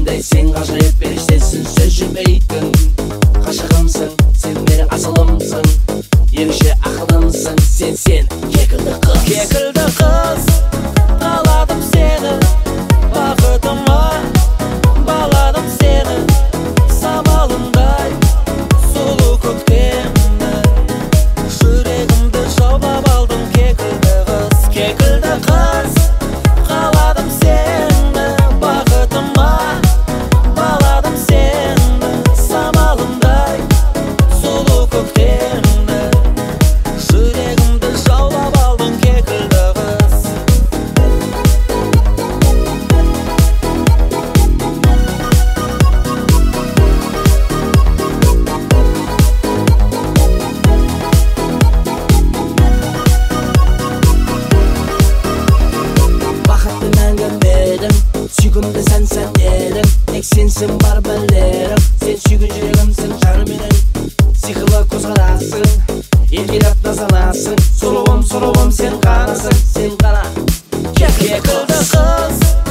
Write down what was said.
жүрегімде сен ғажайып періштесің, сөз жүрмейтін ғашығымсың, сен менің асылымсың, ерекше ақылымсың, сен кекілді қыз. Кекілді қыз, қаладым сені, бақытыма баладым сені, самалындай сұлу көктемді, жүрегімді жаулап алдым. Кекілді қыз, кекілді қыз, қаладым сені, бақытыма баладым сені, самалындай сұлу көктемді, жүрегімді жаулап алдым. Кекілді қыз. Бақытты мәңгі менің, сүйкімді сән едің, тек сенсің бар білерім, сен сүйген жүрегімсің жаны менің, сиқырлы көзқарасың, еркелеп назанасың, сұлуым сен ғанасың, сен ғана Кекілді қыз,